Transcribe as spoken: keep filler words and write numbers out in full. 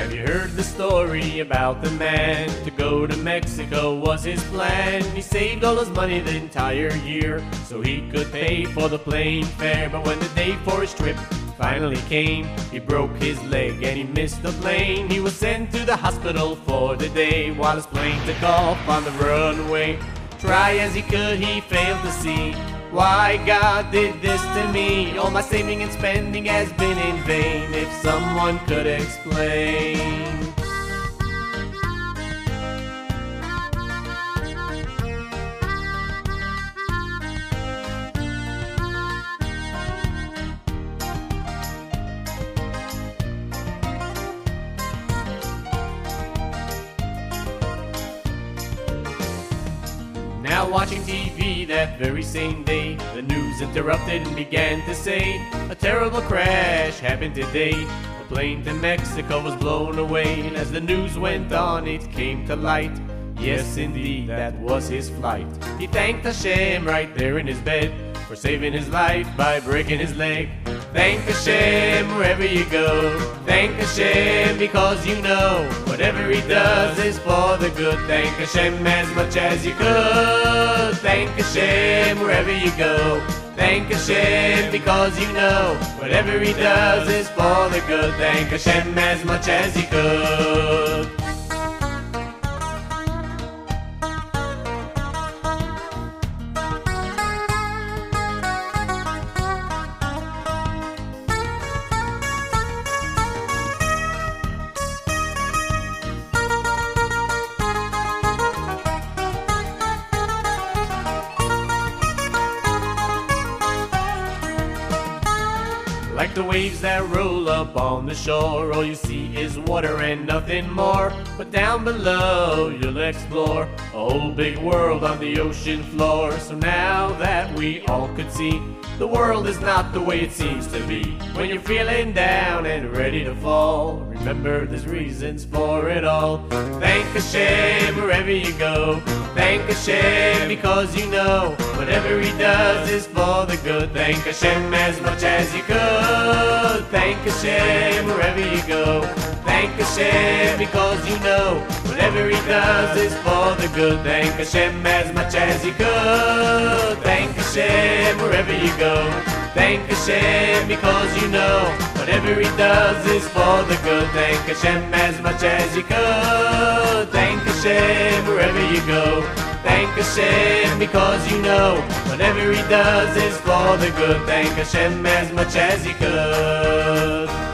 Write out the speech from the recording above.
Have you heard the story about the man? To go to Mexico was his plan. He saved all his money the entire year so he could pay for the plane fare. But when the day for his trip finally came, he broke his leg and he missed the plane. He was sent to the hospital for the day while his plane took off on the runway. Try as he could, he failed to see why God did this to me. All my saving and spending has been in vain. If someone could explain. Now watching T V that very same day, the news interrupted and began to say, a terrible crash happened today. The plane to Mexico was blown away, and as the news went on it came to light. Yes indeed, that was his flight. He thanked Hashem right there in his bed for saving his life by breaking his leg. Thank Hashem wherever you go. Thank Hashem because you know whatever he does is for the good. Thank Hashem as much as you could. Thank Hashem wherever you go. Thank Hashem because you know whatever he does is for the good. Thank Hashem as much as you could. Like the waves that roll up on the shore, all you see is water and nothing more. But down below you'll explore a whole big world on the ocean floor. So now that we all could see, the world is not the way it seems to be. When you're feeling down and ready to fall, remember there's reasons for it all. Thank Hashem wherever you go. Thank Hashem because you know whatever he does is for the good. Thank Hashem as much as you could. Thank Hashem wherever you go. Thank Hashem because you know whatever he does is for the good. Thank Hashem as much as you could. Thank Hashem wherever you go. Thank Hashem because you know whatever he does is for the good. Thank Hashem as much as you could. Thank Hashem wherever you go. Thank Hashem because you know whatever he does is for the good. Thank Hashem as much as you could.